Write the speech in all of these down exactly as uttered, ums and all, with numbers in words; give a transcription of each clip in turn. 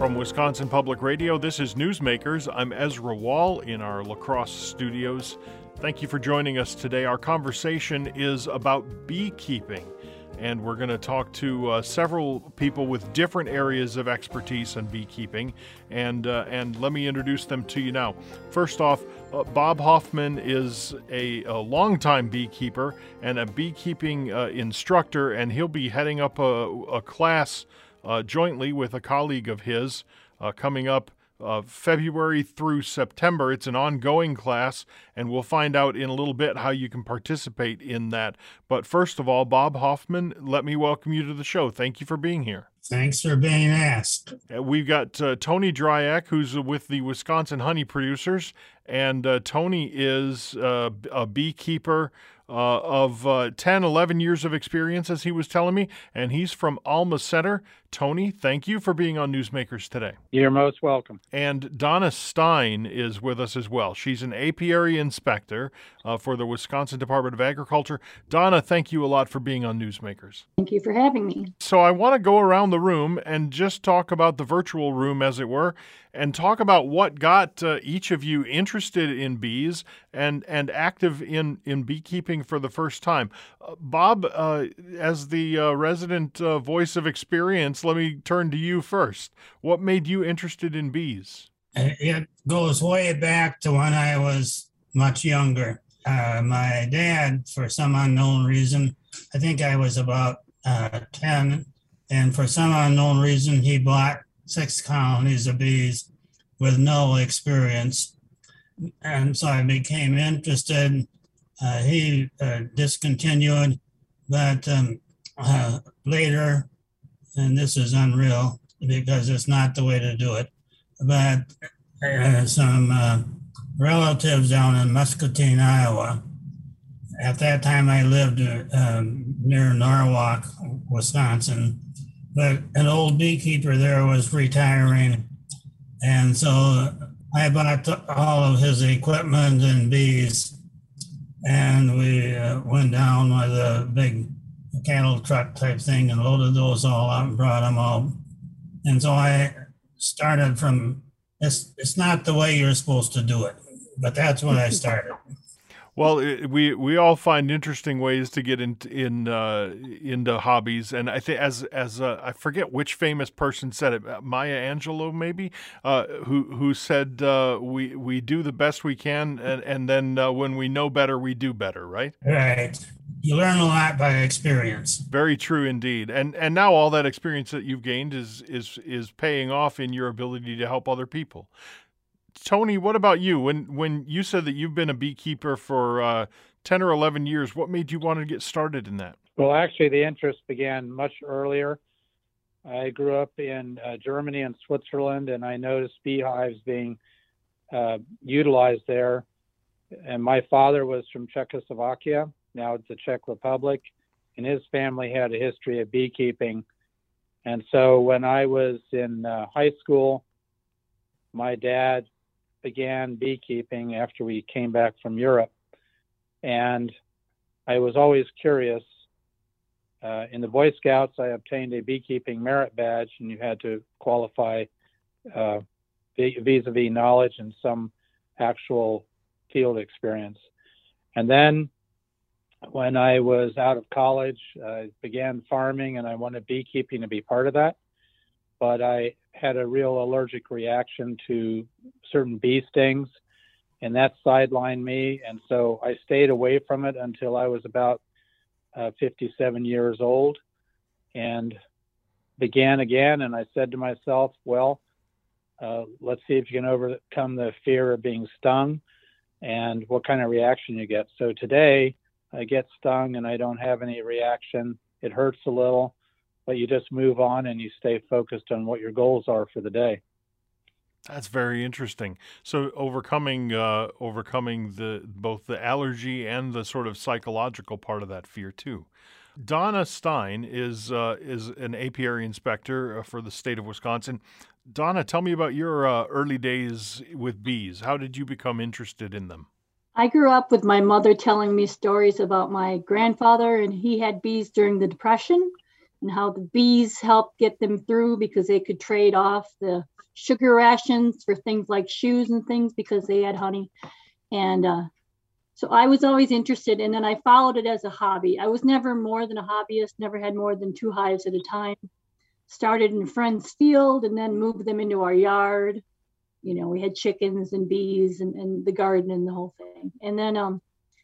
From Wisconsin Public Radio, this is Newsmakers. I'm Ezra Wall in our La Crosse studios. Thank you for joining us today. Our conversation is about beekeeping, and we're going to talk to uh, several people with different areas of expertise in beekeeping, and uh, and let me introduce them to you now. First off, uh, Bob Hoffman is a, a longtime beekeeper and a beekeeping uh, instructor, and he'll be heading up a, a class uh, jointly with a colleague of his uh, coming up Uh, February through September. It's an ongoing class, and we'll find out in a little bit how you can participate in that. But first of all, Bob Hoffman, let me welcome you to the show. Thank you for being here. Thanks for being asked. Uh, We've got uh, Tony Dryak, who's with the Wisconsin Honey Producers, and uh, Tony is uh, a beekeeper uh, of uh, ten, eleven years of experience, as he was telling me, and he's from Alma Center. Tony, thank you for being on Newsmakers today. You're most welcome. And Donna Stein is with us as well. She's an apiary inspector uh, for the Wisconsin Department of Agriculture. Donna, thank you a lot for being on Newsmakers. Thank you for having me. So I want to go around the room and just talk about the virtual room, as it were, and talk about what got uh, each of you interested in bees and, and active in, in beekeeping for the first time. Uh, Bob, uh, as the uh, resident uh, voice of experience, let me turn to you first. What made you interested in bees? It goes way back to when I was much younger. Uh, my dad, for some unknown reason, I think I was about uh, ten, and for some unknown reason, he bought six colonies of bees with no experience. And so I became interested. Uh, he uh, discontinued, but um, uh, later, and this is unreal because it's not the way to do it, but uh, some uh, relatives down in Muscatine, Iowa. At that time, I lived um, near Norwalk, Wisconsin, but an old beekeeper there was retiring. And so I bought all of his equipment and bees, and we uh, went down with a big cattle truck type thing and loaded those all out and brought them all. And so I started from, it's, it's not the way you're supposed to do it, but that's when I started. Well, it, we we all find interesting ways to get in, in uh, into hobbies, and I think as as uh, I forget which famous person said it, Maya Angelou maybe, uh, who who said uh, we we do the best we can, and and then uh, when we know better, we do better, right? Right. You learn a lot by experience. Very true indeed, and and now all that experience that you've gained is is is paying off in your ability to help other people. Tony, what about you? When when you said that you've been a beekeeper for uh, ten or eleven years, what made you want to get started in that? Well, actually, the interest began much earlier. I grew up in uh, Germany and Switzerland, and I noticed beehives being uh, utilized there. And my father was from Czechoslovakia, now it's the Czech Republic, and his family had a history of beekeeping. And so when I was in uh, high school, my dad began beekeeping after we came back from Europe. And I was always curious. Uh, in the Boy Scouts, I obtained a beekeeping merit badge, and you had to qualify uh, vis-a-vis knowledge and some actual field experience. And then when I was out of college, I began farming, and I wanted beekeeping to be part of that. But I had a real allergic reaction to certain bee stings, and that sidelined me. And so I stayed away from it until I was about uh, fifty-seven years old, and began again. And I said to myself, well, uh, let's see if you can overcome the fear of being stung and what kind of reaction you get. So today I get stung and I don't have any reaction. It hurts a little, but you just move on and you stay focused on what your goals are for the day. That's very interesting. So overcoming uh, overcoming the both the allergy and the sort of psychological part of that fear too. Donna Stein is uh, is an apiary inspector for the state of Wisconsin. Donna, tell me about your uh, early days with bees. How did you become interested in them? I grew up with my mother telling me stories about my grandfather, and he had bees during the Depression. and how the bees helped get them through because they could trade off the sugar rations for things like shoes and things because they had honey. And uh, so I was always interested, and then I followed it as a hobby. I was never more than a hobbyist, never had more than two hives at a time. Started in a friend's field and then moved them into our yard. You know, we had chickens and bees and, and the garden and the whole thing. And then um,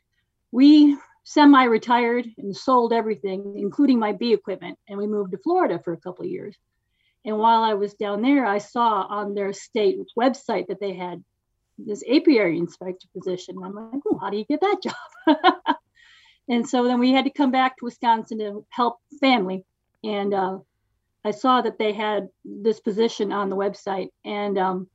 we semi-retired and sold everything, including my bee equipment. And we moved to Florida for a couple of years. And while I was down there, I saw on their state website that they had this apiary inspector position. And I'm like, oh, how do you get that job? And so then we had to come back to Wisconsin to help family. And uh, I saw that they had this position on the website. And um,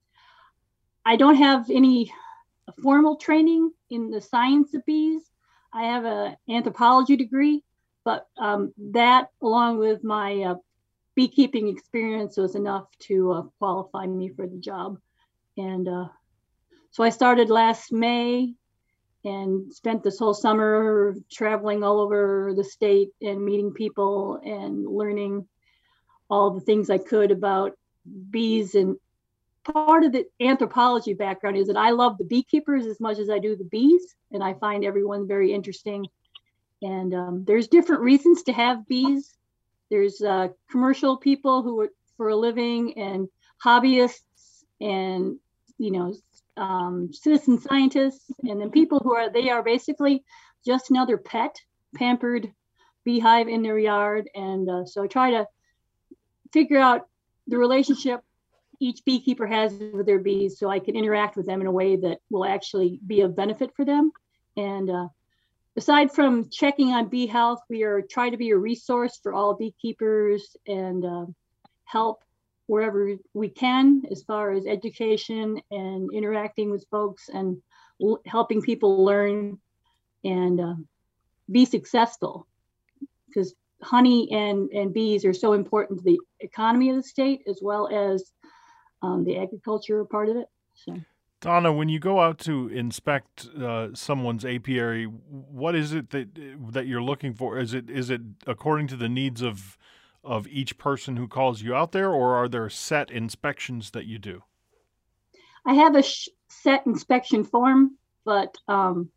I don't have any formal training in the science of bees. I have an anthropology degree, but um, that, along with my uh, beekeeping experience, was enough to uh, qualify me for the job. And uh, so I started last May and spent this whole summer traveling all over the state and meeting people and learning all the things I could about bees. And part of the anthropology background is that I love the beekeepers as much as I do the bees, and I find everyone very interesting. And um, there's different reasons to have bees. There's uh, commercial people who are for a living, and hobbyists, and you know, um, citizen scientists, and then people who are they are basically just another pet, pampered beehive in their yard. And uh, so I try to figure out the relationship each beekeeper has with their bees, so I can interact with them in a way that will actually be of benefit for them. And uh, aside from checking on bee health, we are trying to be a resource for all beekeepers and uh, help wherever we can as far as education and interacting with folks and l- helping people learn and uh, be successful, because honey and, and bees are so important to the economy of the state as well as um, the agriculture part of it. So. Donna, when you go out to inspect uh, someone's apiary, what is it that that you're looking for? Is it is it according to the needs of of each person who calls you out there, or are there set inspections that you do? I have a sh- set inspection form, but um,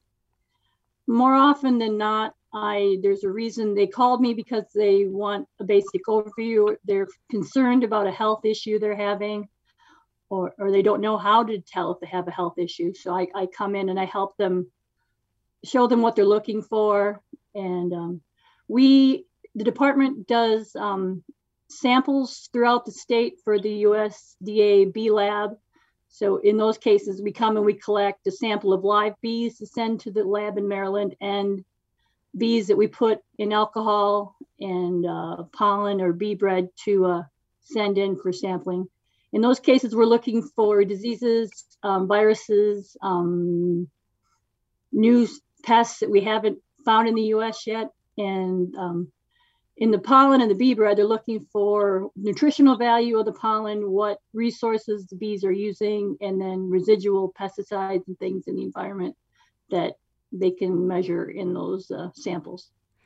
more often than not, I there's a reason they called me because they want a basic overview. They're concerned about a health issue they're having, or, or they don't know how to tell if they have a health issue. So I, I come in and I help them, show them what they're looking for. And um, we, the department does um, samples throughout the state for the U S D A Bee Lab. So in those cases, we come and we collect a sample of live bees to send to the lab in Maryland, and bees that we put in alcohol and uh, pollen or bee bread to uh, send in for sampling. In those cases, we're looking for diseases, um, viruses, um, new pests that we haven't found in the U S yet. And um, in the pollen and the bee bread, they're looking for nutritional value of the pollen, what resources the bees are using, and then residual pesticides and things in the environment that they can measure in those uh, samples.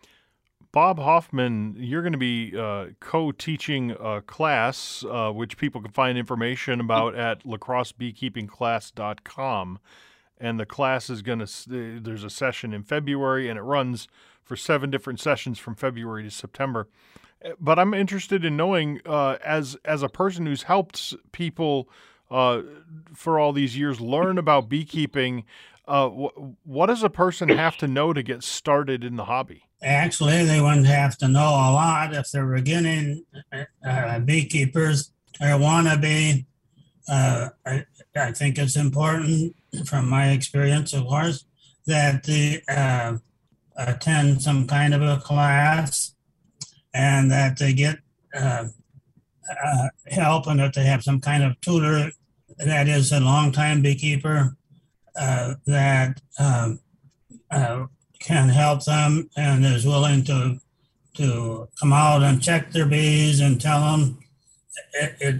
Bob Hoffman, you're going to be uh, co-teaching a class, uh, which people can find information about at lacrosse beekeeping class dot com. And the class is going to, there's a session in February, and it runs for seven different sessions from February to September. But I'm interested in knowing, uh, as as a person who's helped people uh, for all these years learn about beekeeping, uh, wh- what does a person have to know to get started in the hobby? Actually, they wouldn't have to know a lot if they're beginning uh, beekeepers or wannabe. Uh, I, I think it's important, from my experience, of course, that they uh, attend some kind of a class and that they get uh, uh, help, and that they have some kind of tutor that is a longtime beekeeper uh, that um, uh, can help them and is willing to to come out and check their bees and tell them. It, it,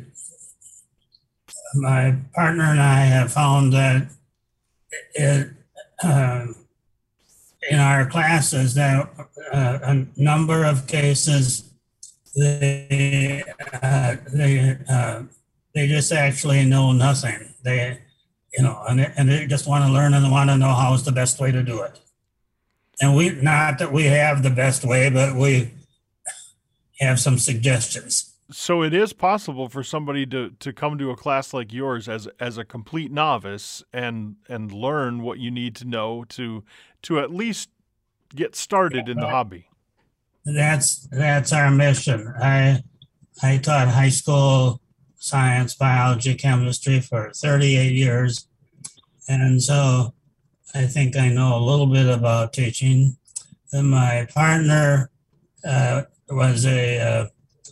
my partner and I have found that it, uh, in our classes that uh, a number of cases they uh, they uh, they just actually know nothing. They, you know, and they, and they just want to learn and want to know how is the best way to do it. And we, not that we have the best way, but we have some suggestions. So it is possible for somebody to, to come to a class like yours as as a complete novice and and learn what you need to know to to at least get started in the hobby. That's that's our mission. I I taught high school science, biology, chemistry for thirty-eight years, and so I think I know a little bit about teaching. And my partner uh, was a uh,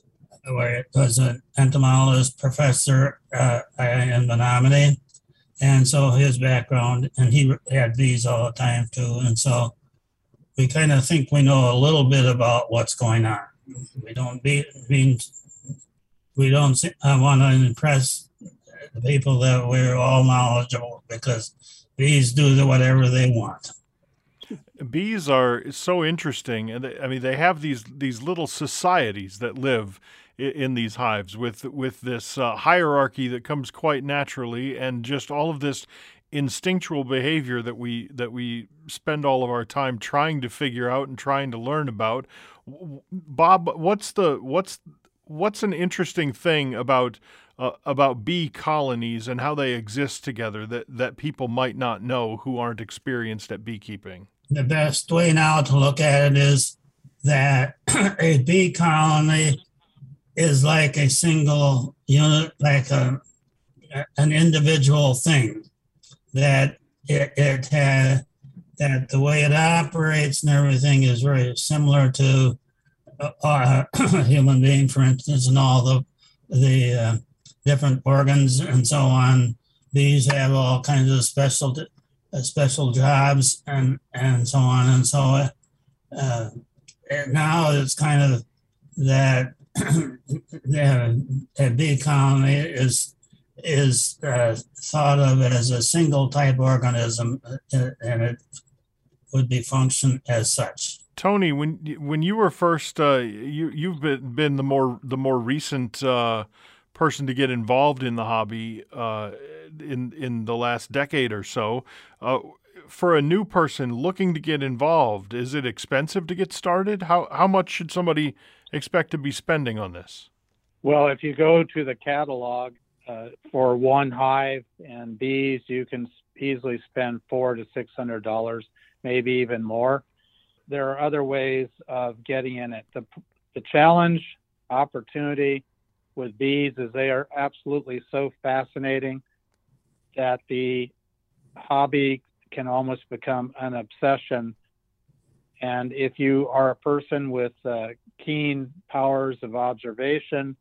was an entomologist professor uh, in Menominee, and so his background, and he had bees all the time too, and so we kind of think we know a little bit about what's going on. We don't be, mean we don't I want to impress the people that we're all knowledgeable, because bees do the whatever they want. Bees are so interesting, and they, I mean they have these these little societies that live in, in these hives with with this uh, hierarchy that comes quite naturally, and just all of this instinctual behavior that we that we spend all of our time trying to figure out and trying to learn about. Bob, what's the what's what's an interesting thing about uh, about bee colonies and how they exist together that that people might not know who aren't experienced at beekeeping? The best way now to look at it is that a bee colony is like a single unit, like a an individual thing. That it, it had, that the way it operates and everything is very similar to a, a human being, for instance, and all the the uh, different organs and so on. Bees have all kinds of special uh, special jobs and and so on and so on. Uh, now it's kind of that the a bee colony is. is uh, thought of as a single type organism, uh, and it would be function as such. Tony, when when you were first, uh, you you've been, been the more the more recent uh, person to get involved in the hobby uh, in in the last decade or so. Uh, for a new person looking to get involved, is it expensive to get started? How how much should somebody expect to be spending on this? Well, if you go to the catalog, Uh, for one hive and bees, you can easily spend four to six hundred dollars, maybe even more. There are other ways of getting in it. The, the challenge, opportunity with bees is they are absolutely so fascinating that the hobby can almost become an obsession. And if you are a person with uh, keen powers of observation,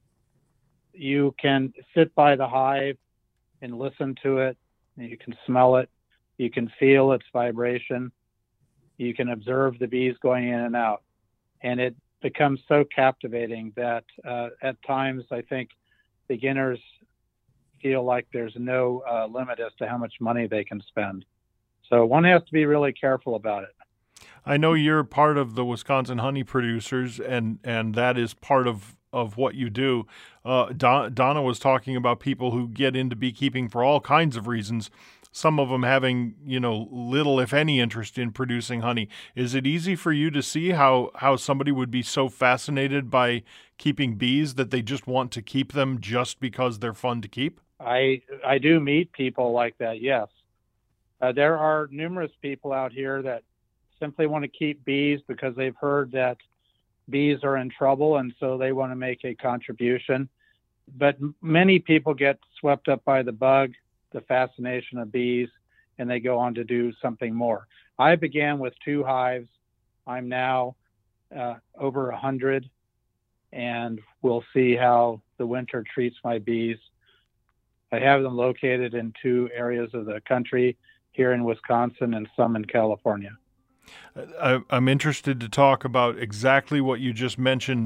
you can sit by the hive and listen to it. You can smell it. You can feel its vibration. You can observe the bees going in and out. And it becomes so captivating that uh, at times I think beginners feel like there's no uh, limit as to how much money they can spend. So one has to be really careful about it. I know you're part of the Wisconsin honey producers, and, and that is part of of what you do. Uh, Don, Donna was talking about people who get into beekeeping for all kinds of reasons, some of them having, you know, little, if any, interest in producing honey. Is it easy for you to see how, how somebody would be so fascinated by keeping bees that they just want to keep them just because they're fun to keep? I, I do meet people like that, yes. Uh, there are numerous people out here that simply want to keep bees because they've heard that bees are in trouble, and so they want to make a contribution. But many people get swept up by the bug, the fascination of bees, and they go on to do something more. I began with two hives. I'm now uh, over a hundred, and we'll see how the winter treats my bees. I have them located in two areas of the country, here in Wisconsin and some in California. I, I'm interested to talk about exactly what you just mentioned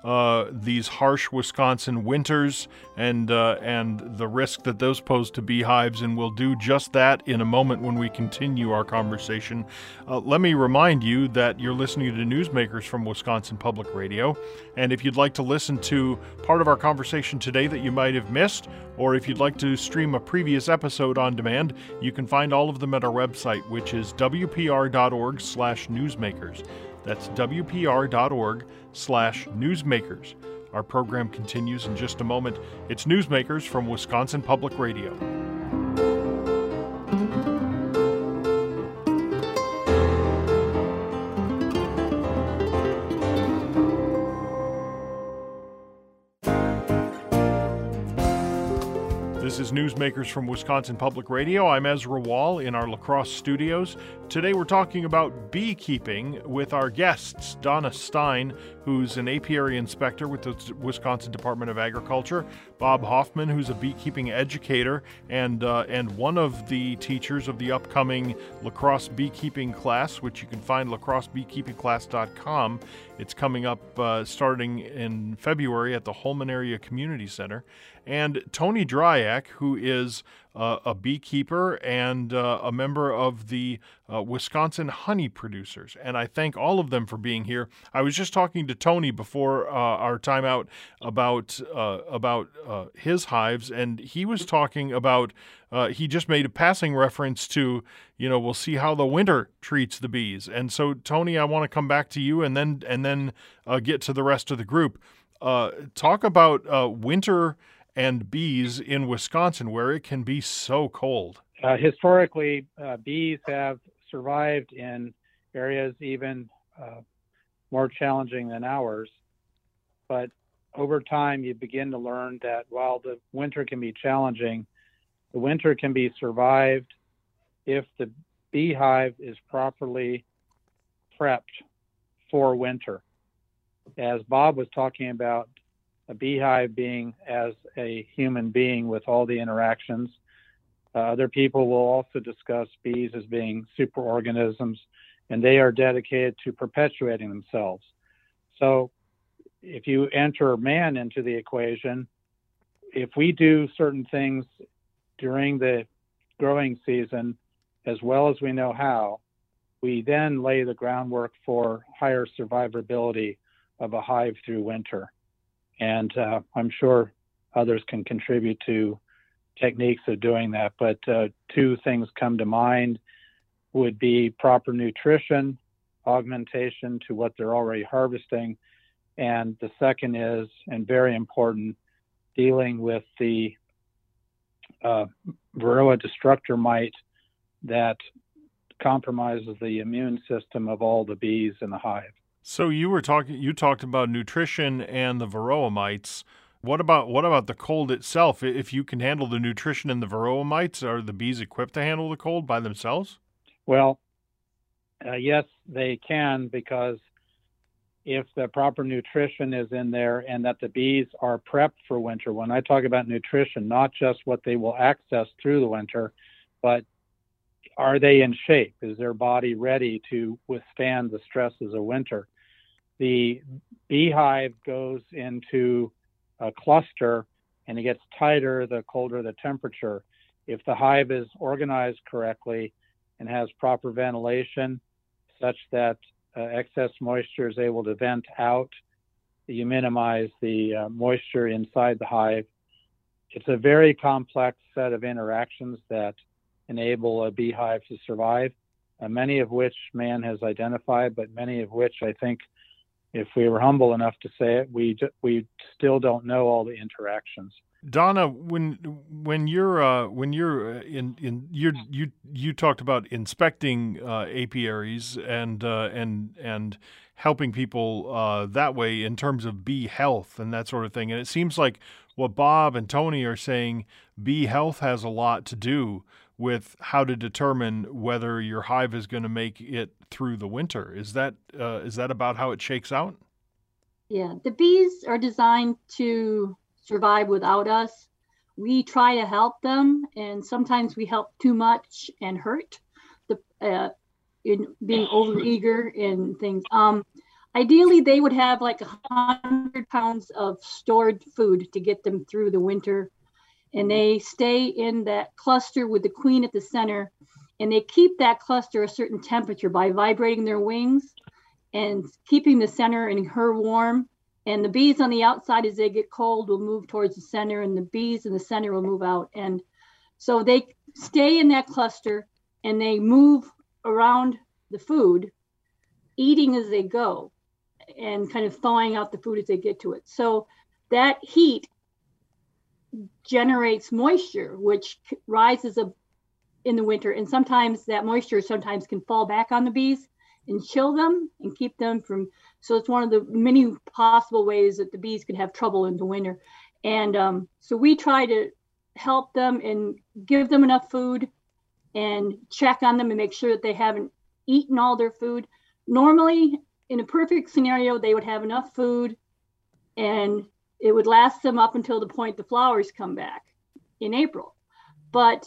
uh, these harsh Wisconsin winters and uh, and the risk that those pose to beehives, and we'll do just that in a moment when we continue our conversation. Uh, let me remind you that you're listening to Newsmakers from Wisconsin Public Radio, and if you'd like to listen to part of our conversation today that you might have missed, or if you'd like to stream a previous episode on demand, you can find all of them at our website, which is w p r dot org slash newsmakers. That's w p r dot org slash newsmakers. Our program continues in just a moment. It's Newsmakers from Wisconsin Public Radio. This is Newsmakers from Wisconsin Public Radio. I'm Ezra Wall in our La Crosse studios. Today we're talking about beekeeping with our guests, Donna Stein, who's an apiary inspector with the Wisconsin Department of Agriculture, Bob Hoffman, who's a beekeeping educator and uh, and one of the teachers of the upcoming La Crosse beekeeping class, which you can find la crosse beekeeping class dot com. It's coming up uh, starting in February at the Holman Area Community Center. And Tony Dryack, who is uh, a beekeeper and uh, a member of the uh, Wisconsin Honey Producers. And I thank all of them for being here. I was just talking to Tony before uh, our time out about, uh, about uh, his hives, and he was talking about, uh, he just made a passing reference to, you know, we'll see how the winter treats the bees. And so, Tony, I want to come back to you and then, and then uh, get to the rest of the group. Uh, talk about uh, winter and bees in Wisconsin, where it can be so cold. Uh, historically, uh, bees have survived in areas even uh, more challenging than ours. But over time, you begin to learn that while the winter can be challenging, the winter can be survived if the beehive is properly prepped for winter. As Bob was talking about, a beehive being as a human being with all the interactions. Uh, other people will also discuss bees as being superorganisms, and they are dedicated to perpetuating themselves. So if you enter man into the equation, if we do certain things during the growing season, as well as we know how, we then lay the groundwork for higher survivability of a hive through winter. And uh, I'm sure others can contribute to techniques of doing that. But uh, two things come to mind would be proper nutrition, augmentation to what they're already harvesting. And the second is, and very important, dealing with the uh, Varroa destructor mite that compromises the immune system of all the bees in the hive. So you were talking. You talked about nutrition and the varroa mites. What about what about the cold itself? If you can handle the nutrition and the varroa mites, are the bees equipped to handle the cold by themselves? Well, uh, yes, they can, because if the proper nutrition is in there and that the bees are prepped for winter. When I talk about nutrition, not just what they will access through the winter, but are they in shape? Is their body ready to withstand the stresses of winter? The beehive goes into a cluster and it gets tighter the colder the temperature. If the hive is organized correctly and has proper ventilation such that uh, excess moisture is able to vent out, you minimize the uh, moisture inside the hive. It's a very complex set of interactions that enable a beehive to survive, uh, many of which man has identified, but many of which I think, if we were humble enough to say it, we we still don't know all the interactions. Donna, when when you're uh, when you're in in you you you talked about inspecting uh, apiaries and uh, and and helping people uh, that way in terms of bee health and that sort of thing, and it seems like what Bob and Tony are saying, bee health has a lot to do with how to determine whether your hive is going to make it through the winter. Is that uh, is that about how it shakes out? Yeah, the bees are designed to survive without us. We try to help them, and sometimes we help too much and hurt the uh, in being overeager and things. Um, ideally they would have like a hundred pounds of stored food to get them through the winter. And they stay in that cluster with the queen at the center, and they keep that cluster a certain temperature by vibrating their wings and keeping the center and her warm. And the bees on the outside, as they get cold, will move towards the center, and the bees in the center will move out. And so they stay in that cluster and they move around the food, eating as they go and kind of thawing out the food as they get to it. So that heat generates moisture, which rises up in the winter. And sometimes that moisture sometimes can fall back on the bees and chill them and keep them from, so it's one of the many possible ways that the bees could have trouble in the winter. And um, so we try to help them and give them enough food and check on them and make sure that they haven't eaten all their food. Normally, in a perfect scenario, they would have enough food and it would last them up until the point the flowers come back in April. But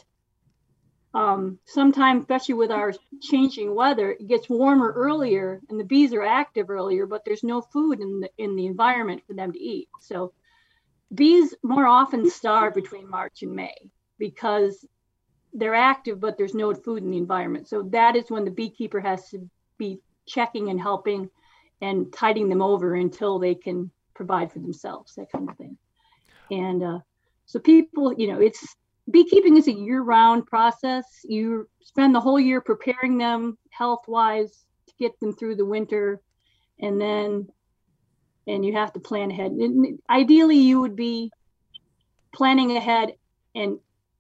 um, sometimes, especially with our changing weather, it gets warmer earlier and the bees are active earlier, but there's no food in the, in the environment for them to eat. So bees more often starve between March and May because they're active, but there's no food in the environment. So that is when the beekeeper has to be checking and helping and tiding them over until they can provide for themselves, that kind of thing. And uh, so people, you know, it's beekeeping is a year-round process. You spend the whole year preparing them health-wise to get them through the winter, and then and you have to plan ahead. And ideally, you would be planning ahead and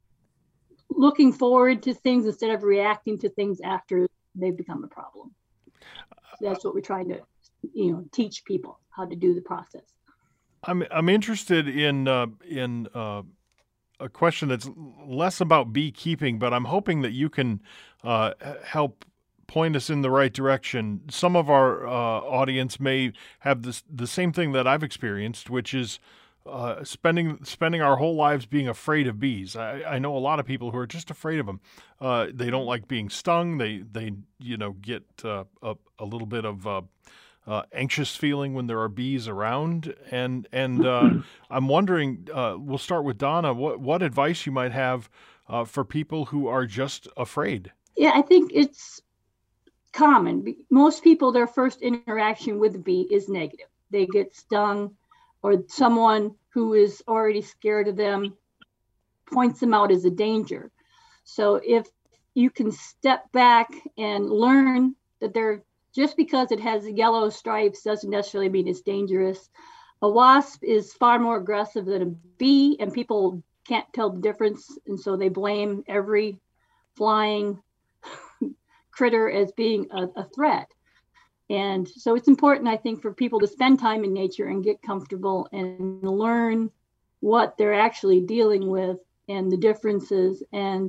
looking forward to things instead of reacting to things after they've become a problem. So that's what we're trying to, you know, teach people how to do the process. I'm I'm interested in uh, in uh, a question that's less about beekeeping, but I'm hoping that you can uh, help point us in the right direction. Some of our uh, audience may have this the same thing that I've experienced, which is uh, spending spending our whole lives being afraid of bees. I, I know a lot of people who are just afraid of them. Uh, they don't like being stung. They they you know get uh, a a little bit of uh, Uh, anxious feeling when there are bees around, and and uh, I'm wondering. Uh, we'll start with Donna. What what advice you might have uh, for people who are just afraid? Yeah, I think it's common. Most people, their first interaction with the bee is negative. They get stung, or someone who is already scared of them points them out as a danger. So if you can step back and learn that they're just because it has yellow stripes doesn't necessarily mean it's dangerous. A wasp is far more aggressive than a bee, and people can't tell the difference. And so they blame every flying critter as being a, a threat. And so it's important, I think, for people to spend time in nature and get comfortable and learn what they're actually dealing with and the differences. And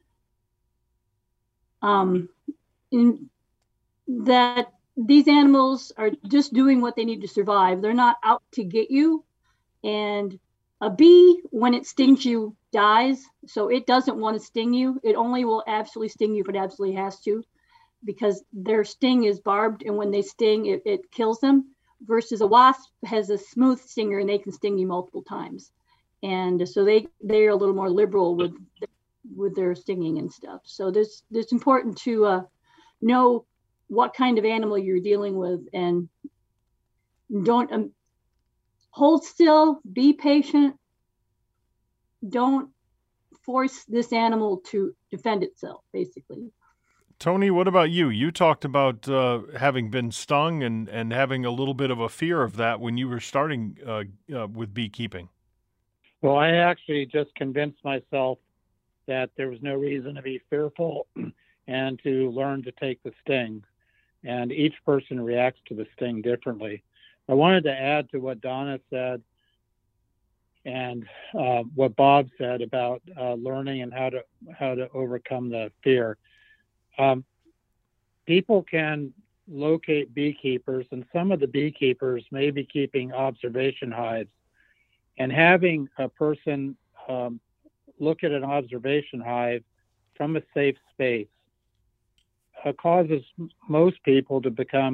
um, in that these animals are just doing what they need to survive. They're not out to get you. And a bee, when it stings you, dies. So it doesn't want to sting you. It only will absolutely sting you if it absolutely has to, because their sting is barbed. And when they sting, it, it kills them. Versus a wasp has a smooth stinger and they can sting you multiple times. And so they, they're a little more liberal with, with their stinging and stuff. So this, it's important to uh, know what kind of animal you're dealing with, and don't um, hold still, be patient. Don't force this animal to defend itself, basically. Tony, what about you? You talked about uh, having been stung and, and having a little bit of a fear of that when you were starting uh, uh, with beekeeping. Well, I actually just convinced myself that there was no reason to be fearful and to learn to take the sting. And each person reacts to the sting differently. I wanted to add to what Donna said and uh, what Bob said about uh, learning and how to how to overcome the fear. Um, people can locate beekeepers, and some of the beekeepers may be keeping observation hives. And having a person um, look at an observation hive from a safe space Uh, causes most people to become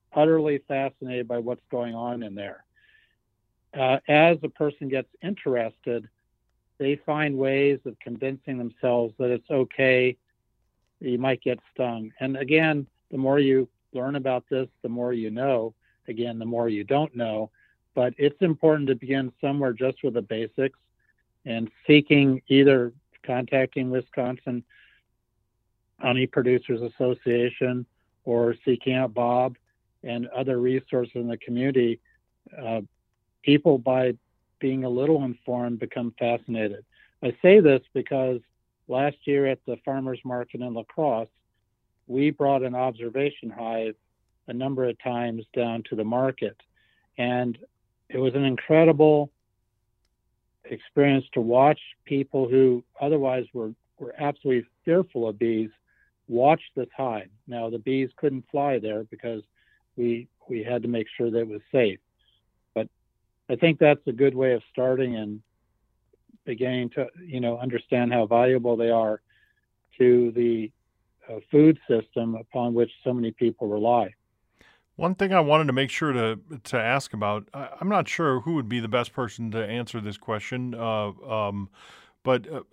utterly fascinated by what's going on in there. Uh, as a person gets interested, they find ways of convincing themselves that it's okay, that you might get stung. And again, the more you learn about this, the more you know. Again, the more you don't know. But it's important to begin somewhere just with the basics and seeking, either contacting Wisconsin Honey Producers Association or seeking out Bob and other resources in the community. Uh, people, by being a little informed, become fascinated. I say this because last year at the farmers market in La Crosse, we brought an observation hive a number of times down to the market. And it was an incredible experience to watch people who otherwise were, were absolutely fearful of bees watch this hive. Now, the bees couldn't fly there because we we had to make sure that it was safe. But I think that's a good way of starting and beginning to, you know, understand how valuable they are to the uh, food system upon which so many people rely. One thing I wanted to make sure to to ask about, I, I'm not sure who would be the best person to answer this question, uh, um, but uh,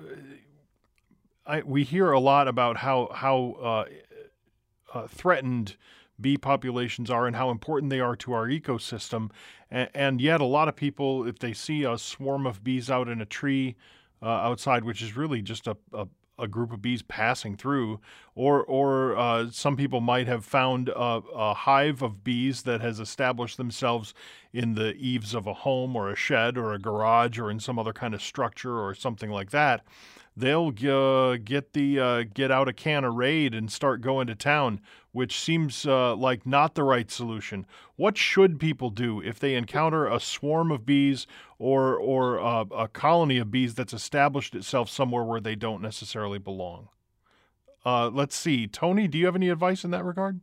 I, we hear a lot about how how uh, uh, threatened bee populations are and how important they are to our ecosystem, and, and yet a lot of people, if they see a swarm of bees out in a tree uh, outside, which is really just a, a a group of bees passing through, or or uh, some people might have found a, a hive of bees that has established themselves in the eaves of a home or a shed or a garage or in some other kind of structure or something like that. They'll uh, get the uh, get out a can of Raid and start going to town, which seems uh, like not the right solution. What should people do if they encounter a swarm of bees or or uh, a colony of bees that's established itself somewhere where they don't necessarily belong? Uh, let's see, Tony, do you have any advice in that regard?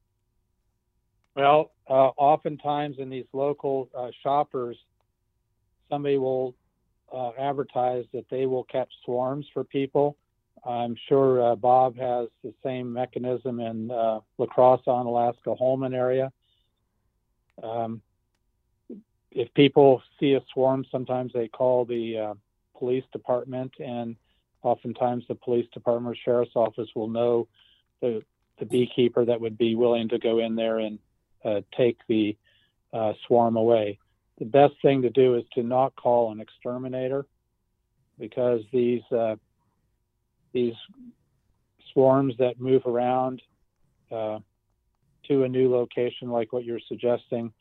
Well, uh, oftentimes in these local uh, shoppers, somebody will Uh, advertise that they will catch swarms for people. I'm sure uh, Bob has the same mechanism in uh, La Crosse, Onalaska, Holman area. Um, if people see a swarm, sometimes they call the uh, police department, and oftentimes the police department or sheriff's office will know the, the beekeeper that would be willing to go in there and uh, take the uh, swarm away. The best thing to do is to not call an exterminator, because these uh, these swarms that move around uh, to a new location, like what you're suggesting,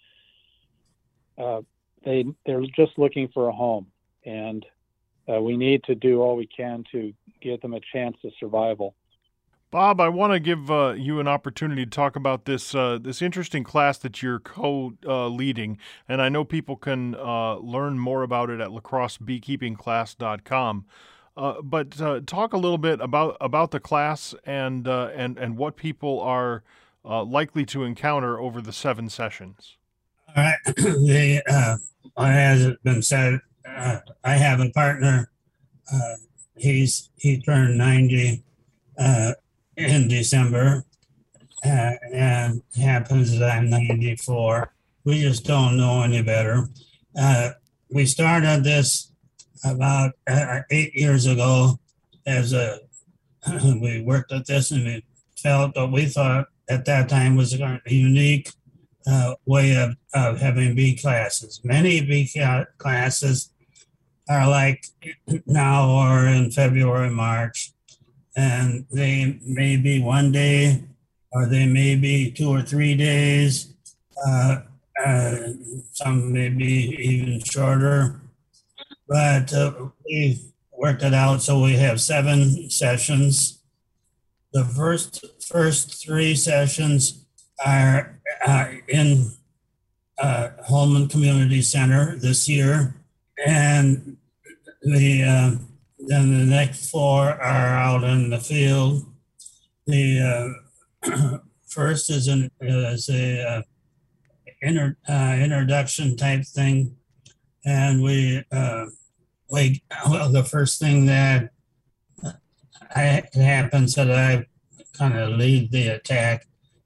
uh, they they're just looking for a home, and uh, we need to do all we can to give them a chance of survival. Bob, I want to give uh, you an opportunity to talk about this uh, this interesting class that you're co-leading, uh, and I know people can uh, learn more about it at la crosse beekeeping class dot com. Uh, but uh, talk a little bit about about the class and uh, and and what people are uh, likely to encounter over the seven sessions. All right. the, uh, as has been said, uh, I have a partner. Uh, he's he turned ninety. Uh, in December, uh, and it happens that I'm ninety-four. We just don't know any better. Uh, we started this about uh, eight years ago as a, we worked at this and we felt what we thought at that time was a unique uh, way of, of having bee classes. Many bee classes are like now or in February, March, and they may be one day, or they may be two or three days. Uh, uh, some may be even shorter, but uh, we worked it out so we have seven sessions. The first first three sessions are uh, in uh, Holman Community Center this year, and the uh, then the next four are out in the field. The uh, first is an is a uh, inter, uh, introduction type thing, and we uh, we well the first thing that I, happens that I kind of lead the attack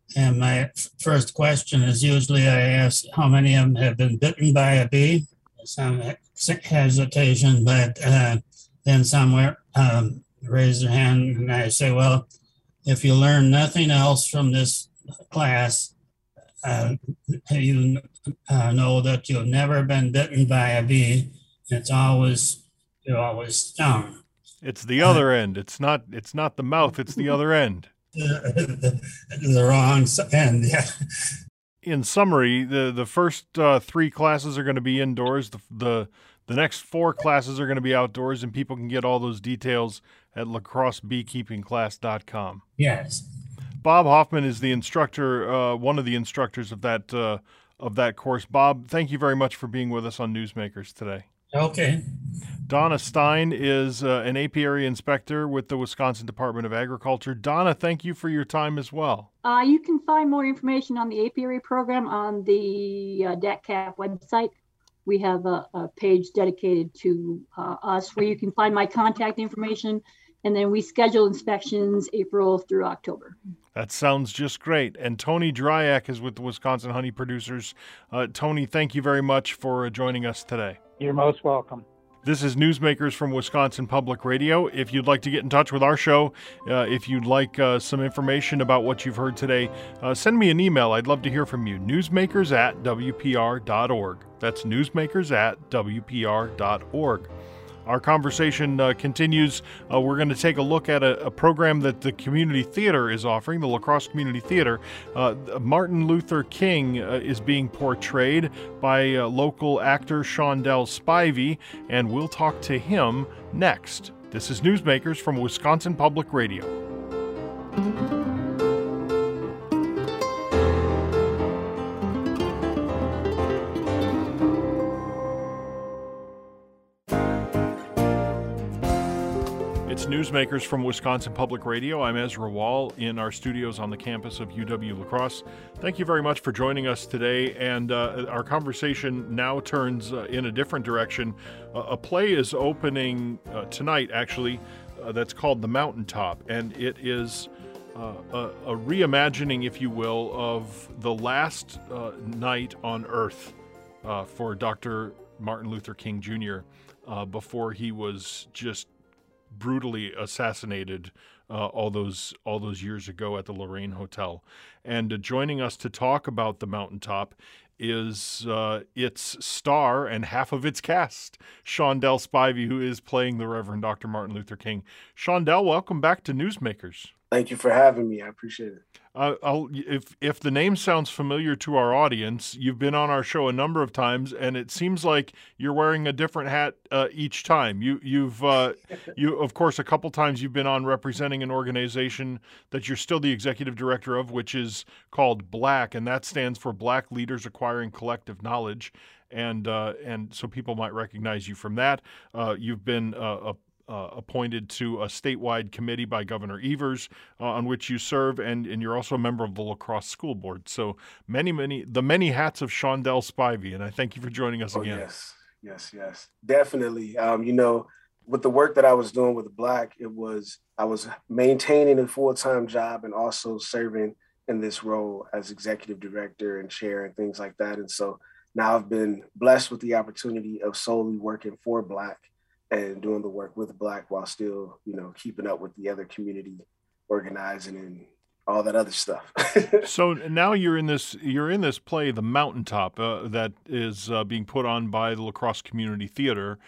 And my f- first question is usually I ask how many of them have been bitten by a bee. Some hesitation, but uh, then somewhere um, raise their hand and I say, well, if you learn nothing else from this class, uh, you uh, know that you've never been bitten by a bee. It's always, you're always stung. It's the other end. It's not. It's not the mouth. It's the other end. the, the wrong end. Yeah. In summary, the the first uh, three classes are going to be indoors. The, the the next four classes are going to be outdoors, and people can get all those details at lacrosse beekeeping class dot com. Yes. Bob Hoffman is the instructor, uh, one of the instructors of that uh, of that course. Bob, thank you very much for being with us on Newsmakers today. Okay. Donna Stein is uh, an apiary inspector with the Wisconsin Department of Agriculture. Donna, thank you for your time as well. Uh, you can find more information on the apiary program on the uh, D A C C A P website. We have a, a page dedicated to uh, us where you can find my contact information, and then we schedule inspections April through October. That sounds just great. And Tony Dryak is with the Wisconsin Honey Producers. Uh, Tony, thank you very much for uh, joining us today. You're most welcome. This is Newsmakers from Wisconsin Public Radio. If you'd like to get in touch with our show, uh, if you'd like uh, some information about what you've heard today, uh, send me an email. I'd love to hear from you. Newsmakers at W P R dot org. That's newsmakers at W P R dot org. Our conversation uh, continues. Uh, we're going to take a look at a, a program that the community theater is offering, the La Crosse Community Theater. Uh, Martin Luther King uh, is being portrayed by uh, local actor Shondell Spivey, and we'll talk to him next. This is Newsmakers from Wisconsin Public Radio. It's Newsmakers from Wisconsin Public Radio. I'm Ezra Wall in our studios on the campus of U W La Crosse. Thank you very much for joining us today. And uh, our conversation now turns uh, in a different direction. Uh, a play is opening uh, tonight, actually, uh, that's called The Mountaintop. And it is uh, a, a reimagining, if you will, of the last uh, night on Earth uh, for Doctor Martin Luther King Junior Uh, before he was just brutally assassinated uh, all those all those years ago at the Lorraine Hotel. And uh, joining us to talk about The Mountaintop is uh, its star and half of its cast, Shondell Spivey, who is playing the Reverend Doctor Martin Luther King. Shondell, welcome back to Newsmakers. Thank you for having me. I appreciate it. Uh, I'll, if if the name sounds familiar to our audience, you've been on our show a number of times, and it seems like you're wearing a different hat uh, each time. You you've uh, you of course a couple times you've been on representing an organization that you're still the executive director of, which is called BLACK, and that stands for Black Leaders Acquiring Collective Knowledge, and uh, and so people might recognize you from that. Uh, you've been uh, a Uh, appointed to a statewide committee by Governor Evers, uh, on which you serve, and, and you're also a member of the La Crosse School Board. So many, many, the many hats of Shondell Spivey, and I thank you for joining us oh, again. Yes, yes, yes, definitely. Um, you know, with the work that I was doing with BLACK, it was, I was maintaining a full-time job and also serving in this role as executive director and chair and things like that. And so now I've been blessed with the opportunity of solely working for BLACK and doing the work with BLACK while still, you know, keeping up with the other community organizing and all that other stuff. So now you're in this you're in this play, The Mountaintop, uh, that is uh, being put on by the La Crosse Community Theater,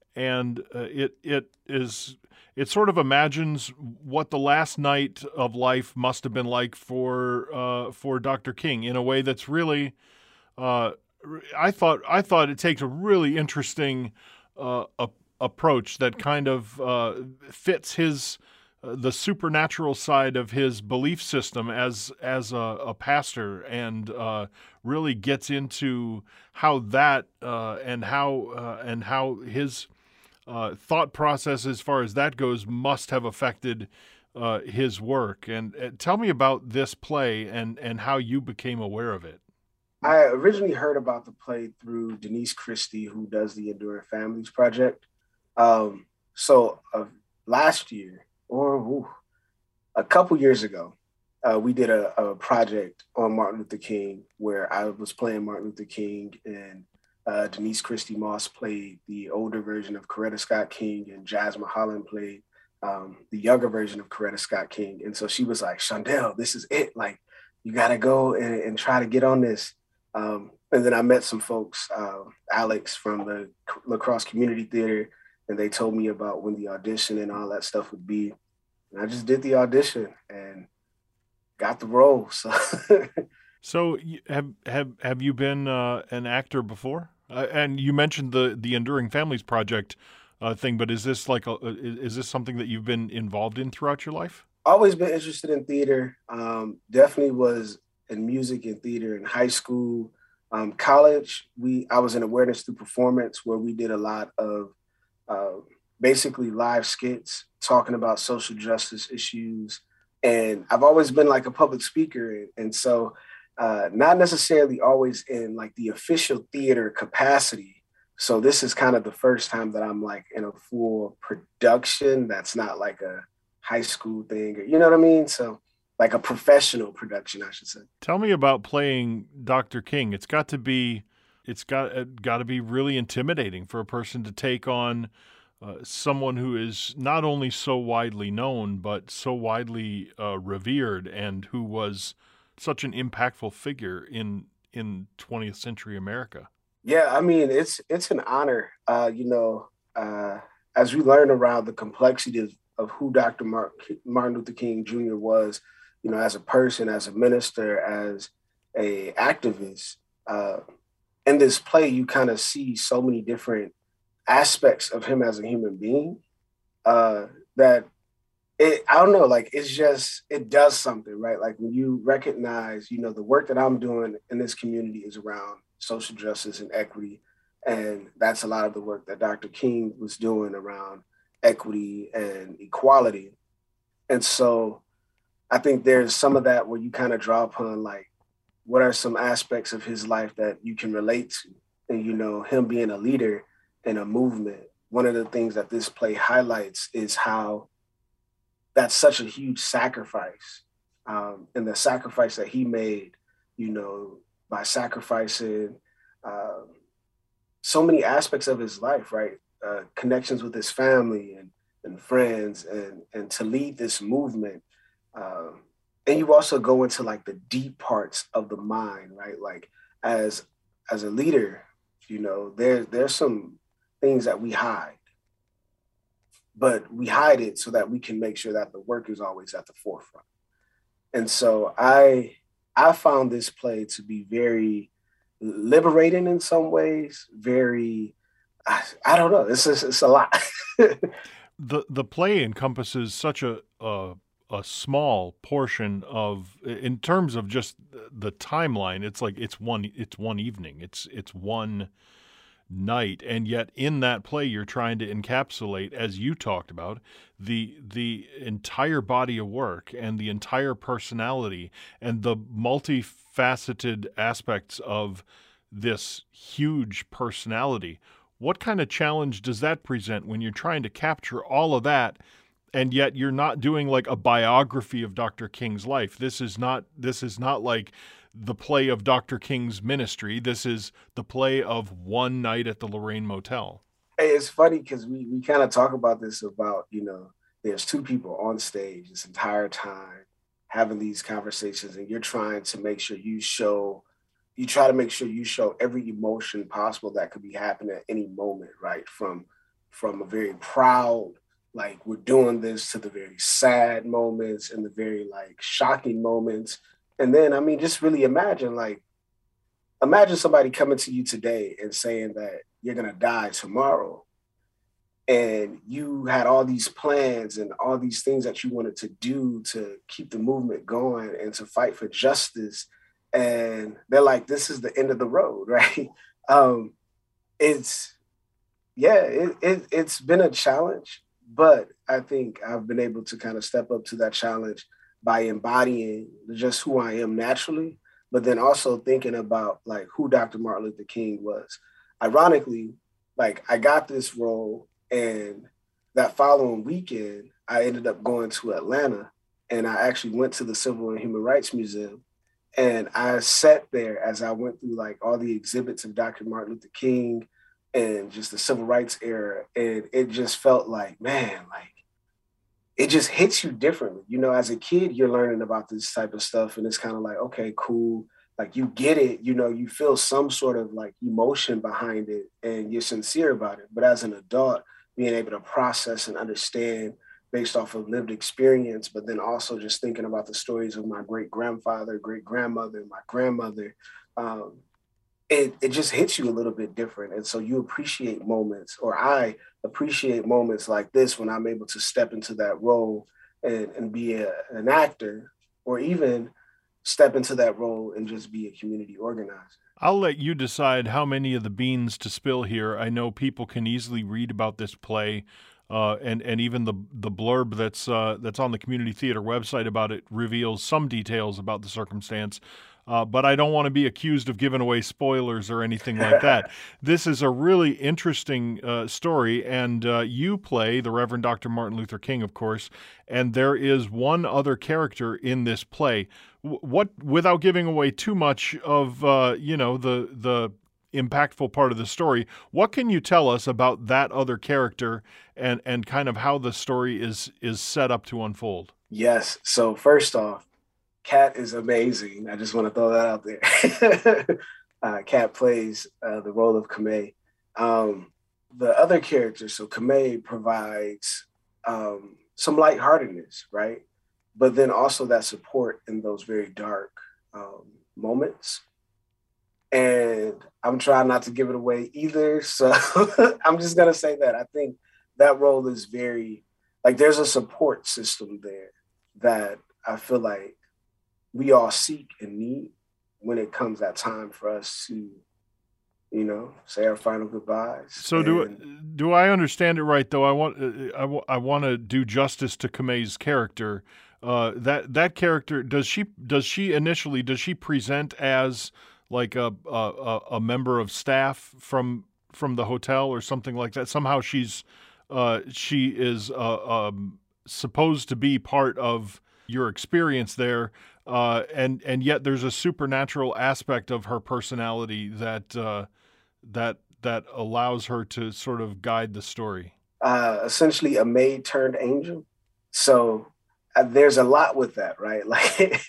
and uh, it it is it sort of imagines what the last night of life must have been like for uh, for Doctor King in a way that's really uh, I thought I thought it takes a really interesting uh, a, approach that kind of uh, fits his uh, the supernatural side of his belief system as as a, a pastor, and uh, really gets into how that uh, and how uh, and how his uh, thought process as far as that goes must have affected uh, his work. And uh, tell me about this play and and how you became aware of it. I originally heard about the play through Denise Christie, who does the Enduring Families Project. Um, so uh, last year, or ooh, a couple years ago, uh, we did a, a project on Martin Luther King where I was playing Martin Luther King, and uh, Denise Christie Moss played the older version of Coretta Scott King, and Jasmine Holland played um, the younger version of Coretta Scott King. And so she was like, Shondell, this is it. Like, you got to go and, and try to get on this. Um, and then I met some folks, uh, Alex from the La Crosse Community Theater, and they told me about when the audition and all that stuff would be. And I just did the audition and got the role. So, so have have have you been uh, an actor before? Uh, and you mentioned the the Enduring Families Project uh, thing, but is this like a, is this something that you've been involved in throughout your life? Always been interested in theater. Um, definitely was in music and theater in high school. Um, college, we I was in Awareness Through Performance, where we did a lot of uh, basically live skits talking about social justice issues. And I've always been like a public speaker. And so uh, not necessarily always in like the official theater capacity. So this is kind of the first time that I'm like in a full production that's not like a high school thing, or, you know what I mean? So like a professional production, I should say. Tell me about playing Doctor King. It's got to be, it's got it got to be really intimidating for a person to take on uh, someone who is not only so widely known, but so widely uh, revered, and who was such an impactful figure in in twentieth century America. Yeah, I mean, it's it's an honor. Uh, you know, uh, as we learn around the complexity of, of who Doctor Martin Luther King Junior was, you know, as a person, as a minister, as a activist. Uh, in this play, you kind of see so many different aspects of him as a human being uh, that it, I don't know, like, it's just, it does something, right? Like when you recognize, you know, the work that I'm doing in this community is around social justice and equity. And that's a lot of the work that Doctor King was doing around equity and equality. And so I think there's some of that where you kind of draw upon, like, what are some aspects of his life that you can relate to? And, you know, him being a leader in a movement, one of the things that this play highlights is how that's such a huge sacrifice. Um, and the sacrifice that he made, you know, by sacrificing uh, so many aspects of his life, right? Uh, connections with his family and, and friends, and, and to lead this movement. Um, and you also go into like the deep parts of the mind, right? Like as as a leader, you know, there there's some things that we hide, but we hide it so that we can make sure that the work is always at the forefront. And so I I found this play to be very liberating in some ways, very, I, I don't know, it's just, it's a lot. the the play encompasses such a, a a small portion of, in terms of just the timeline, it's like it's one it's one evening, it's it's one night, and yet in that play you're trying to encapsulate, as you talked about, the the entire body of work and the entire personality and the multifaceted aspects of this huge personality. What kind of challenge does that present when you're trying to capture all of that, and yet you're not doing like a biography of Doctor King's life? This is not this is not like the play of Doctor King's ministry. This is the play of one night at the Lorraine Motel. Hey, it's funny because we, we kind of talk about this about, you know, there's two people on stage this entire time having these conversations, and you're trying to make sure you show, you try to make sure you show every emotion possible that could be happening at any moment, right? From, from a very proud, like, we're doing this, to the very sad moments and the very like shocking moments. And then, I mean, just really imagine, like, imagine somebody coming to you today and saying that you're going to die tomorrow. And you had all these plans and all these things that you wanted to do to keep the movement going and to fight for justice. And they're like, this is the end of the road, right? Um, it's, yeah, it, it, it's been a challenge, but I think I've been able to kind of step up to that challenge by embodying just who I am naturally, but then also thinking about like who Doctor Martin Luther King was. Ironically, like, I got this role, and that following weekend, I ended up going to Atlanta and I actually went to the Civil and Human Rights Museum. And I sat there as I went through like all the exhibits of Doctor Martin Luther King and just the civil rights era. And it just felt like, man, like it just hits you differently. You know, as a kid, you're learning about this type of stuff and it's kind of like, okay, cool. Like you get it, you know, you feel some sort of like emotion behind it and you're sincere about it. But as an adult, being able to process and understand based off of lived experience, but then also just thinking about the stories of my great grandfather, great grandmother, my grandmother, um, it, it just hits you a little bit different. And so you appreciate moments, or I appreciate moments like this when I'm able to step into that role and, and be a, an actor, or even step into that role and just be a community organizer. I'll let you decide how many of the beans to spill here. I know people can easily read about this play. Uh, and and even the the blurb that's uh, that's on the community theater website about it reveals some details about the circumstance. Uh, but I don't want to be accused of giving away spoilers or anything like that. This is a really interesting uh, story, and uh, you play the Reverend Doctor Martin Luther King, of course, and there is one other character in this play. What, without giving away too much of uh, you know the the impactful part of the story, what can you tell us about that other character and and kind of how the story is is set up to unfold? Yes. So first off, Kat is amazing. I just want to throw that out there. uh, Kat plays uh, the role of Kamei. Um, the other character, so Kamei provides um, some lightheartedness, right? But then also that support in those very dark um, moments. And I'm trying not to give it away either. So I'm just going to say that I think that role is very, like there's a support system there that I feel like we all seek and need when it comes that time for us to, you know, say our final goodbyes. So do do I understand it right though? I want I, I want to do justice to Kamei's character. Uh, that that character, does she does she initially does she present as like a a, a member of staff from from the hotel or something like that? Somehow she's uh, she is uh, um, supposed to be part of your experience there, uh, and and yet there's a supernatural aspect of her personality that uh, that that allows her to sort of guide the story. Uh, essentially, a maid turned angel. So uh, there's a lot with that, right? Like,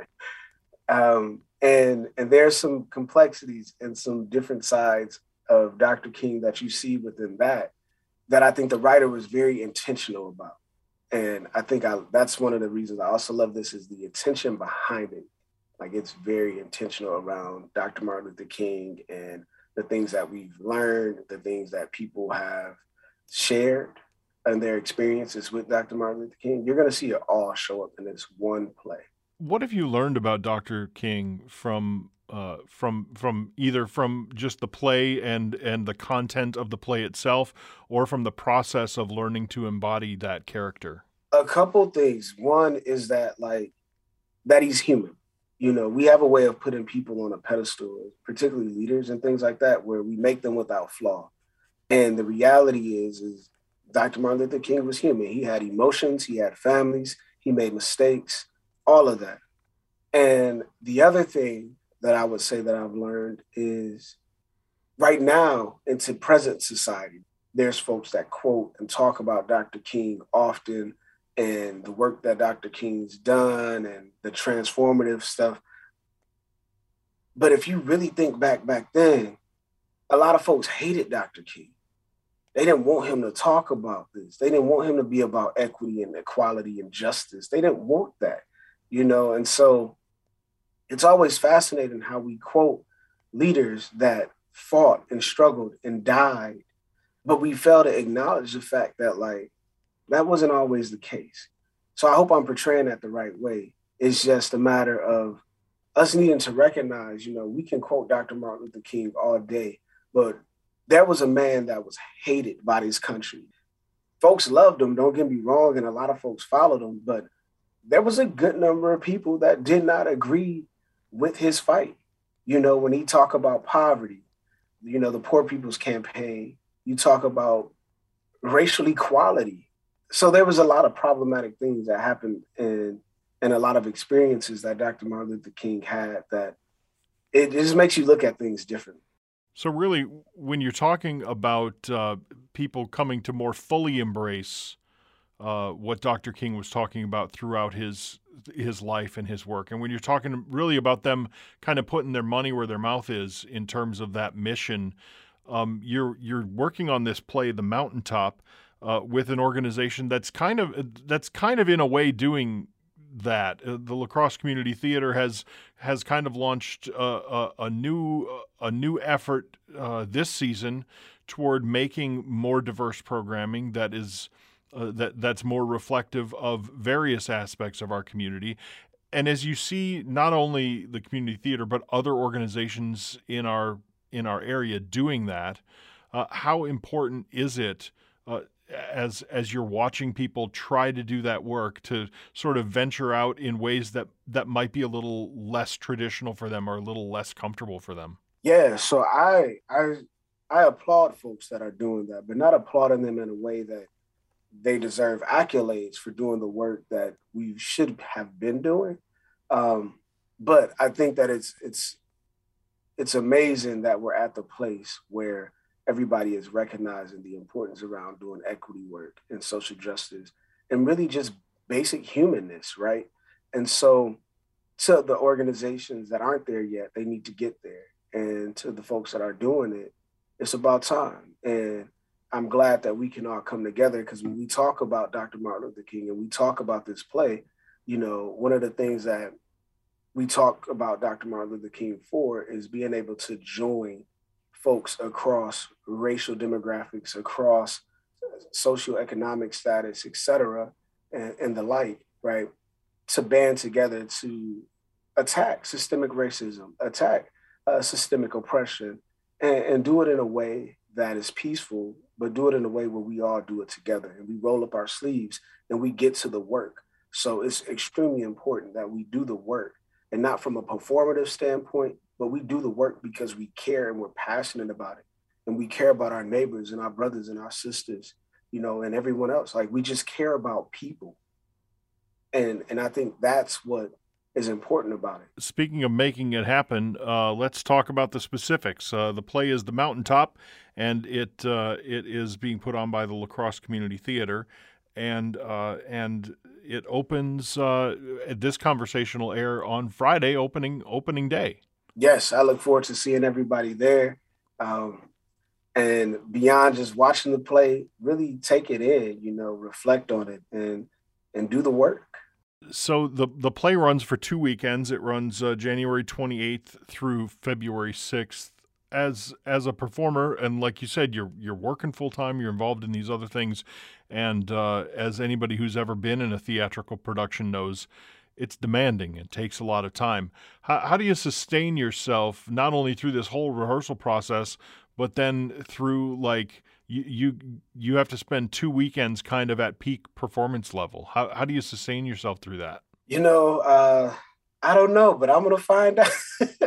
um, and and there's some complexities and some different sides of Doctor King that you see within that that I think the writer was very intentional about. And I think I, that's one of the reasons I also love this is the intention behind it. Like it's very intentional around Doctor Martin Luther King and the things that we've learned, the things that people have shared and their experiences with Doctor Martin Luther King. You're going to see it all show up in this one play. What have you learned about Doctor King from uh, from from either from just the play and and the content of the play itself, or from the process of learning to embody that character? A couple things. One is that like that he's human. You know, we have a way of putting people on a pedestal, particularly leaders and things like that, where we make them without flaw. And the reality is, is Doctor Martin Luther King was human. He had emotions, he had families, he made mistakes, all of that. And the other thing that I would say that I've learned is right now into present society, there's folks that quote and talk about Doctor King often and the work that Doctor King's done and the transformative stuff. But if you really think back back then, a lot of folks hated Doctor King. They didn't want him to talk about this. They didn't want him to be about equity and equality and justice. They didn't want that, you know? And so it's always fascinating how we quote leaders that fought and struggled and died, but we fail to acknowledge the fact that like, that wasn't always the case. So I hope I'm portraying that the right way. It's just a matter of us needing to recognize, you know, we can quote Doctor Martin Luther King all day, but there was a man that was hated by this country. Folks loved him, don't get me wrong, and a lot of folks followed him, but there was a good number of people that did not agree with his fight. You know, when he talk about poverty, you know, the Poor People's Campaign, you talk about racial equality. So there was a lot of problematic things that happened in and a lot of experiences that Doctor Martin Luther King had that it just makes you look at things differently. So really, when you're talking about uh, people coming to more fully embrace uh, what Doctor King was talking about throughout his his life and his work, and when you're talking really about them kind of putting their money where their mouth is in terms of that mission, um, you're you're working on this play, The Mountaintop, uh, with an organization that's kind of that's kind of in a way doing that. Uh, the La Crosse Community Theater has has kind of launched a, a, a new a new effort uh, this season toward making more diverse programming that is uh, that that's more reflective of various aspects of our community. And as you see, not only the community theater but other organizations in our in our area doing that, uh, how important is it? Uh, as as you're watching people try to do that work to sort of venture out in ways that that might be a little less traditional for them or a little less comfortable for them? Yeah, so I I I applaud folks that are doing that, but not applauding them in a way that they deserve accolades for doing the work that we should have been doing. Um, but I think that it's it's it's amazing that we're at the place where everybody is recognizing the importance around doing equity work and social justice and really just basic humanness, right? And so to the organizations that aren't there yet, they need to get there. And to the folks that are doing it, it's about time. And I'm glad that we can all come together, because when we talk about Doctor Martin Luther King and we talk about this play, you know, one of the things that we talk about Doctor Martin Luther King for is being able to join folks across racial demographics, across socioeconomic status, et cetera, and, and the like, right? To band together to attack systemic racism, attack uh, systemic oppression, and, and do it in a way that is peaceful, but do it in a way where we all do it together and we roll up our sleeves and we get to the work. So it's extremely important that we do the work, and not from a performative standpoint, but we do the work because we care and we're passionate about it. And we care about our neighbors and our brothers and our sisters, you know, and everyone else. Like, we just care about people. And and I think that's what is important about it. Speaking of making it happen, uh, let's talk about the specifics. Uh, the play is The Mountaintop, and it uh, it is being put on by the La Crosse Community Theater. And uh, and it opens, uh, this conversation will air on Friday, opening opening day. Yes, I look forward to seeing everybody there. Um, and beyond just watching the play, really take it in, you know, reflect on it and and do the work. So the the play runs for two weekends. It runs uh, January twenty-eighth through February sixth. As as a performer, and like you said, you're you're working full time. You're involved in these other things, and uh, as anybody who's ever been in a theatrical production knows, it's demanding. It takes a lot of time. How how do you sustain yourself not only through this whole rehearsal process, but then through, like, you you you have to spend two weekends kind of at peak performance level? How how do you sustain yourself through that? You know, uh, I don't know, but I'm gonna find out.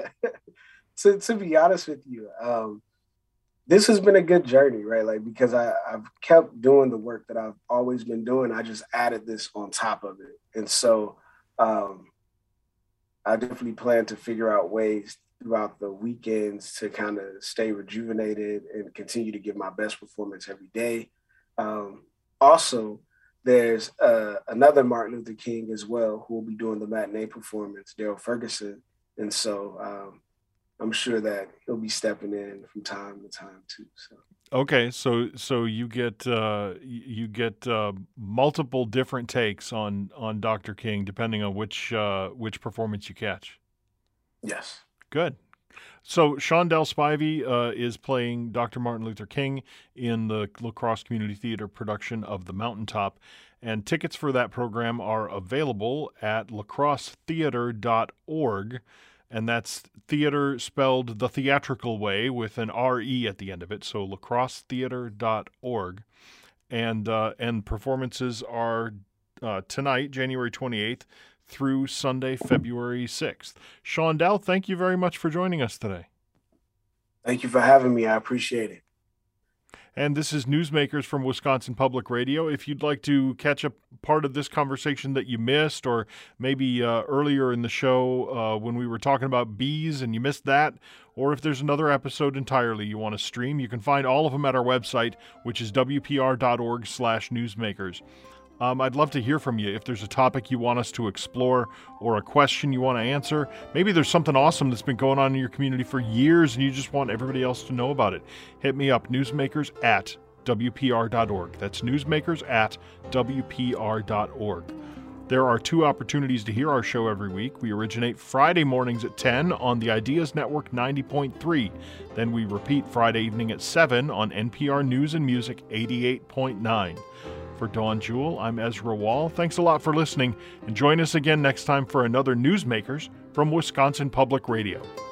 To, to be honest with you, um, this has been a good journey, right? Like, because I, I've kept doing the work that I've always been doing. I just added this on top of it. And so um, I definitely plan to figure out ways throughout the weekends to kind of stay rejuvenated and continue to give my best performance every day. Um, also, there's uh, another Martin Luther King as well who will be doing the matinee performance, Daryl Ferguson. And so um, I'm sure that he'll be stepping in from time to time too. So okay, so so you get uh, you get uh, multiple different takes on on Doctor King depending on which uh, which performance you catch. Yes. Good. So Shondell Spivey uh, is playing Doctor Martin Luther King in the La Crosse Community Theater production of The Mountaintop, and tickets for that program are available at la crosse theater dot org. And that's theater spelled the theatrical way with an R E at the end of it, so la crosse theater dot org. And uh, and performances are uh, tonight, January twenty-eighth, through Sunday, February sixth. Shondell, thank you very much for joining us today. Thank you for having me. I appreciate it. And this is Newsmakers from Wisconsin Public Radio. If you'd like to catch a part of this conversation that you missed, or maybe uh, earlier in the show uh, when we were talking about bees and you missed that, or if there's another episode entirely you want to stream, you can find all of them at our website, which is w p r dot org slash newsmakers. Um, I'd love to hear from you. If there's a topic you want us to explore or a question you want to answer, maybe there's something awesome that's been going on in your community for years and you just want everybody else to know about it. Hit me up, newsmakers at w p r dot org. That's newsmakers at w p r dot org. There are two opportunities to hear our show every week. We originate Friday mornings at ten on the Ideas Network ninety point three. Then we repeat Friday evening at seven on N P R News and Music eighty-eight point nine. For Dawn Jewell, I'm Ezra Wall. Thanks a lot for listening, and join us again next time for another Newsmakers from Wisconsin Public Radio.